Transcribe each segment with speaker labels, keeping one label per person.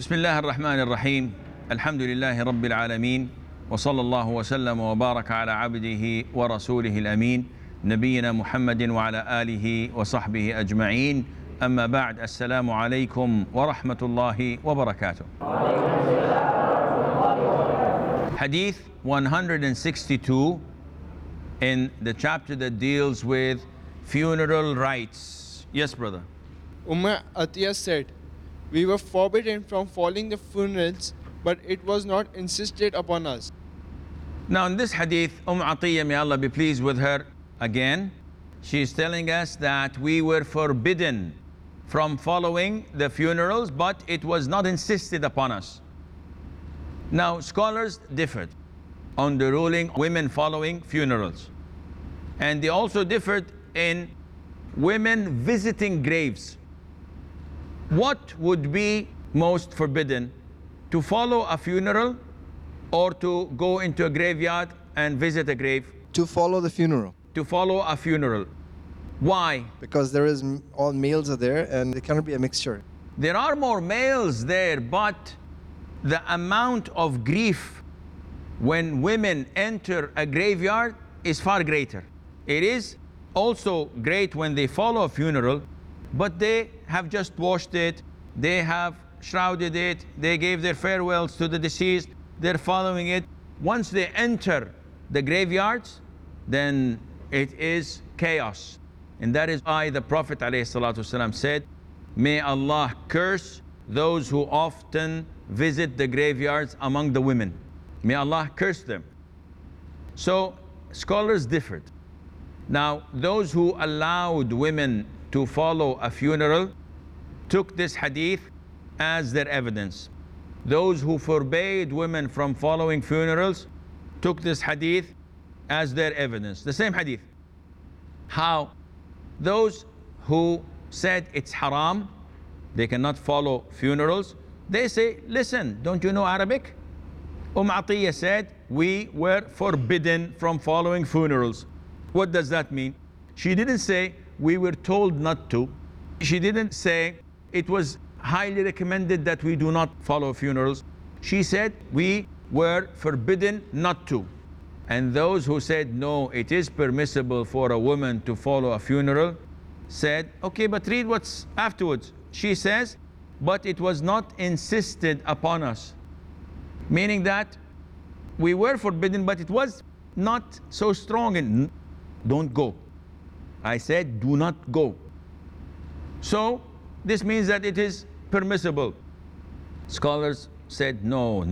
Speaker 1: بسم الله الرحمن الرحيم الحمد لله رب العالمين وصلى الله وسلم وبارك على عبده ورسوله الأمين نبينا محمد وعلى آله وصحبه أجمعين أما بعد السلام عليكم ورحمة الله وبركاته. Hadith 162 in the chapter that deals with funeral rites. Yes, brother.
Speaker 2: Atiyah said, "We were forbidden from following the funerals, but it was not insisted upon us."
Speaker 1: Now in this hadith, Atiyah, may Allah be pleased with her again, she is telling us that we were forbidden from following the funerals, but it was not insisted upon us. Now scholars differed on the ruling women following funerals, and they also differed in women visiting graves. What would be most forbidden, to follow a funeral or to go into a graveyard and visit a grave?
Speaker 3: To follow the funeral,
Speaker 1: To follow a funeral. Why?
Speaker 3: because there is all males are there and there cannot be a mixture.
Speaker 1: There are more males there, but the amount of grief when women enter a graveyard is far greater. It is also great when they follow a funeral, but they have just washed it, they have shrouded it, they gave their farewells to the deceased, they're following it. Once they enter the graveyards, then it is chaos. And that is why the Prophet ﷺ said, "May Allah curse those who often visit the graveyards among the women. May Allah curse them." So scholars differed. Now those who allowed women to follow a funeral took this hadith as their evidence. Those who forbade women from following funerals took this hadith as their evidence. The same hadith. How? Those who said it's haram, they cannot follow funerals, they say, listen, don't you know Arabic? Atiyah said, we were forbidden from following funerals. What does that mean? She didn't say, we were told not to. She didn't say, it was highly recommended that we do not follow funerals. She said, we were forbidden not to. And those who said, no, it is permissible for a woman to follow a funeral, said, okay, but read what's afterwards. She says, but it was not insisted upon us. Meaning that we were forbidden, but it was not so strong in, don't go. I said, do not go. So this means that it is permissible. Scholars said, no.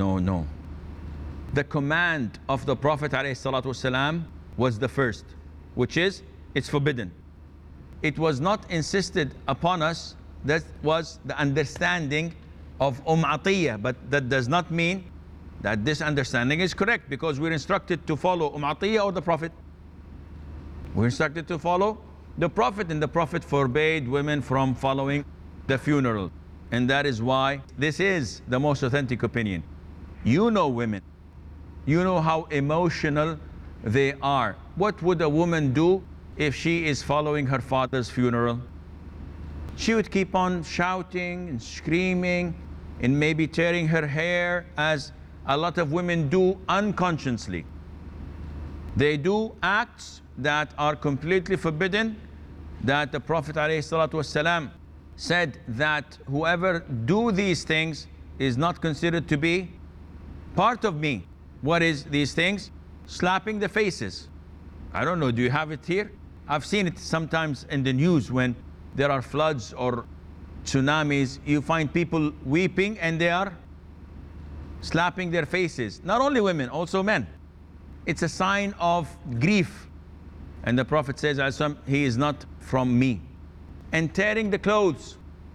Speaker 1: The command of the Prophet ﷺ was the first, which is, it's forbidden. It was not insisted upon us. That was the understanding of Atiyah, but that does not mean that this understanding is correct, because we're instructed to follow Atiyah or the Prophet. We're instructed to follow the Prophet, and the Prophet forbade women from following the funeral. And that is why this is the most authentic opinion. You know women. You know how emotional they are. What would a woman do if she is following her father's funeral? She would keep on shouting and screaming and maybe tearing her hair, as a lot of women do unconsciously. They do acts that are completely forbidden, that the Prophet ﷺ said that whoever do these things is not considered to be part of me. What is these things? Slapping the faces. I don't know, do you have it here? I've seen it sometimes in the news when there are floods or tsunamis. You find people weeping and they are slapping their faces. Not only women, also men. It's a sign of grief. And the Prophet says, he is not from me. And tearing the clothes.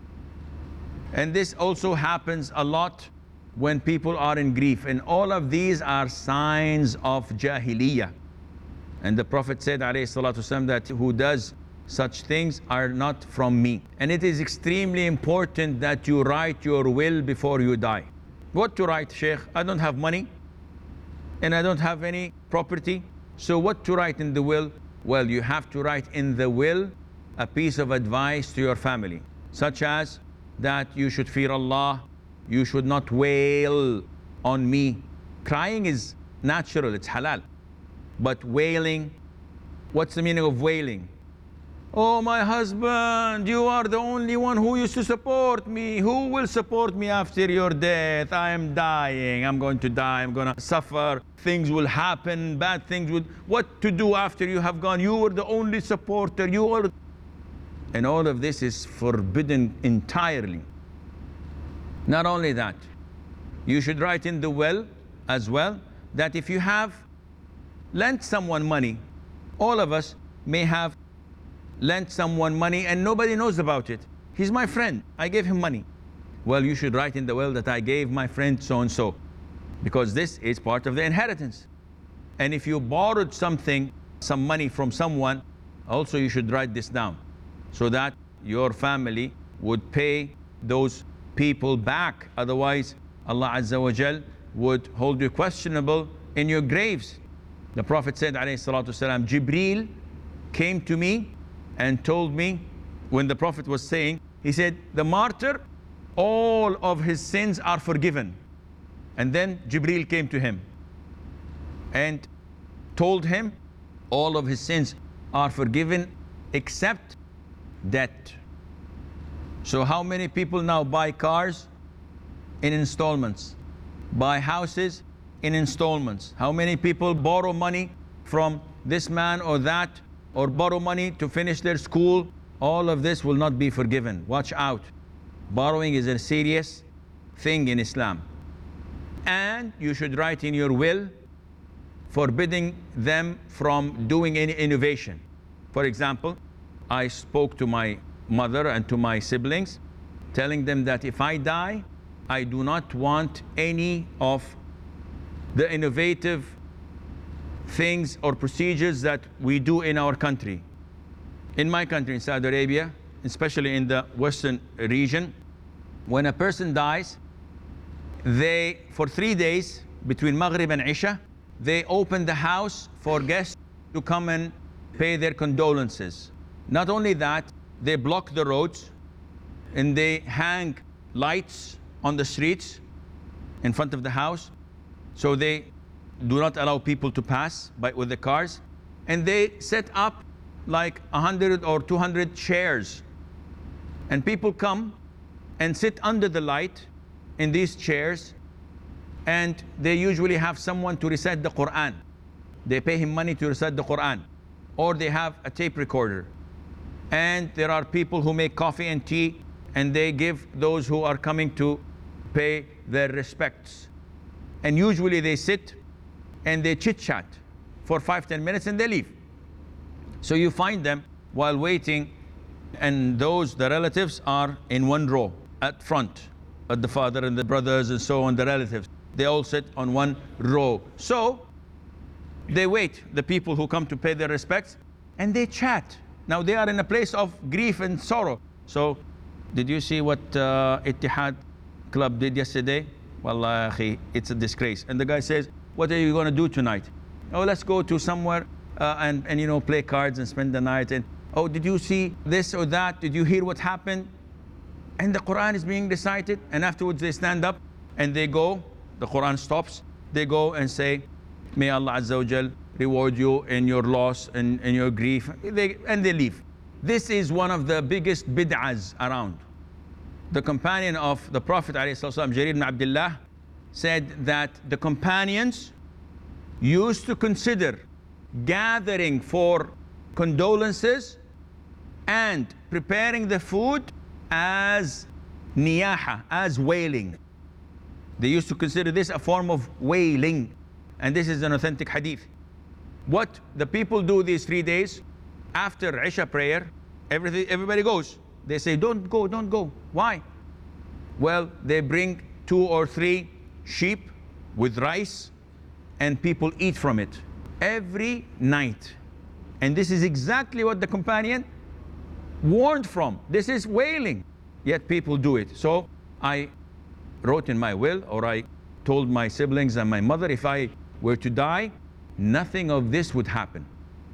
Speaker 1: And this also happens a lot when people are in grief. And all of these are signs of Jahiliyyah. And the Prophet said, ﷺ, that who does such things are not from me. And it is extremely important that you write your will before you die. What to write, Sheikh? I don't have money and I don't have any property. So what to write in the will? Well, you have to write in the will a piece of advice to your family, such as that you should fear Allah, You should not wail on me. Crying is natural, it's halal. But wailing, what's the meaning of wailing? Oh, my husband, you are the only one who used to support me. Who will support me after your death? I am dying. I'm going to die. I'm going to suffer. Things will happen. Bad things will. What to do after you have gone? You were the only supporter. You were. And all of this is forbidden entirely. Not only that, you should write in the will as well that if you have lent someone money, all of us may have lent someone money and nobody knows about it. He's my friend. I gave him money. Well, you should write in the will that I gave my friend so and so, because this is part of the inheritance. And if you borrowed something, some money from someone, also you should write this down so that your family would pay those people back. Otherwise, Allah Azza wa Jal would hold you questionable in your graves. The Prophet said, alayhi salatu wasalam, Jibreel came to me and told me, when the Prophet was saying, he said, the martyr, all of his sins are forgiven. And then Jibreel came to him and told him all of his sins are forgiven except debt. So how many people now buy cars in installments, buy houses in installments? How many people borrow money from this man or that, or borrow money to finish their school? All of this will not be forgiven. Watch out. Borrowing is a serious thing in Islam. And you should write in your will forbidding them from doing any innovation. For example, I spoke to my mother and to my siblings, telling them that if I die, I do not want any of the innovative things or procedures that we do in our country. In my country, in Saudi Arabia, especially in the western region, when a person dies, they, for 3 days, between Maghrib and Isha, they open the house for guests to come and pay their condolences. Not only that, they block the roads and they hang lights on the streets in front of the house, so they do not allow people to pass with the cars. And they set up like 100 or 200 chairs, and people come and sit under the light in these chairs, and they usually have someone to recite the Quran. They pay him money to recite the Quran, or they have a tape recorder. And there are people who make coffee and tea, and they give those who are coming to pay their respects. And usually they sit and they chit-chat for 5-10 minutes and they leave. So you find them while waiting, and those, the relatives, are in one row at front, at the father and the brothers and so on, the relatives. They all sit on one row. So they wait, the people who come to pay their respects, and they chat. Now they are in a place of grief and sorrow. So, did you see what Ittihad Club did yesterday? Wallahi, it's a disgrace. And the guy says, what are you going to do tonight? Oh, let's go to somewhere and you know, play cards and spend the night. And oh, did you see this or that? Did you hear what happened? And the Quran is being recited, and afterwards they stand up and they go, the Quran stops, they go and say, may Allah Azza wa Jal reward you in your loss and in your grief, and they leave. This is one of the biggest bid'ahs around. The companion of the Prophet ﷺ, Jarir ibn Abdullah, said that the companions used to consider gathering for condolences and preparing the food as niyaha, as wailing. They used to consider this a form of wailing, and this is an authentic hadith. What the people do these 3 days, after Isha prayer, everybody goes. They say, don't go, don't go. Why? Well, they bring 2 or 3 sheep with rice, and people eat from it every night. And this is exactly what the companion warned from. This is wailing, yet people do it. So I wrote in my will, or I told my siblings and my mother, if I were to die, nothing of this would happen.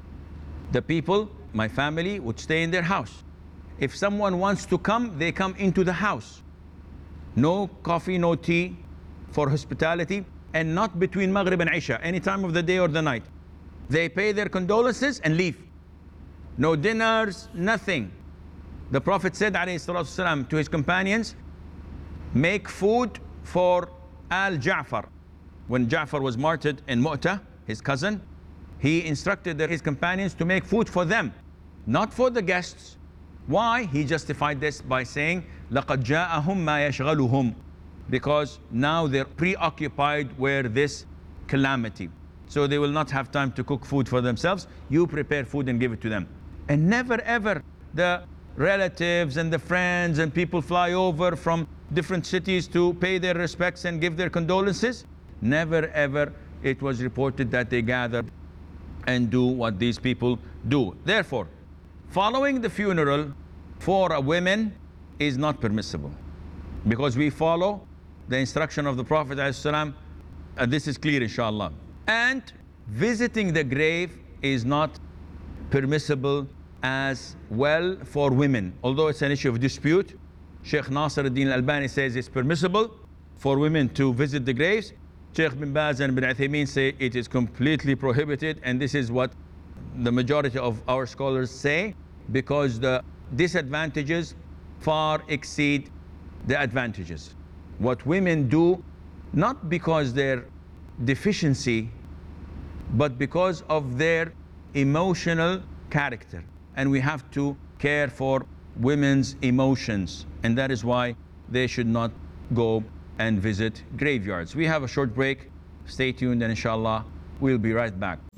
Speaker 1: The people, my family, would stay in their house. If someone wants to come, they come into the house. No coffee, no tea for hospitality, and not between Maghrib and Isha, any time of the day or the night. They pay their condolences and leave. No dinners, nothing. The Prophet said ﷺ to his companions, make food for Al-Ja'far. When Ja'far was martyred in Mu'tah, his cousin, he instructed his companions to make food for them, not for the guests. Why? He justified this by saying, لَقَدْ جَاءَهُمْ مَا يَشْغَلُهُمْ, because now they're preoccupied with this calamity. So they will not have time to cook food for themselves. You prepare food and give it to them. And never ever the relatives and the friends and people fly over from different cities to pay their respects and give their condolences. Never ever it was reported that they gathered and do what these people do. Therefore, following the funeral for a woman is not permissible, because we follow the instruction of the Prophet ﷺ. This is clear, inshallah. And visiting the grave is not permissible as well for women, although it's an issue of dispute. Sheikh Nasir ad-Din al-Albani says it's permissible for women to visit the graves. Sheikh bin Baz and bin Uthaymeen say it is completely prohibited, and this is what the majority of our scholars say, because the disadvantages far exceed the advantages. What women do, not because their deficiency, but because of their emotional character. And we have to care for women's emotions, and that is why they should not go and visit graveyards. We have a short break. Stay tuned, and inshallah, we'll be right back.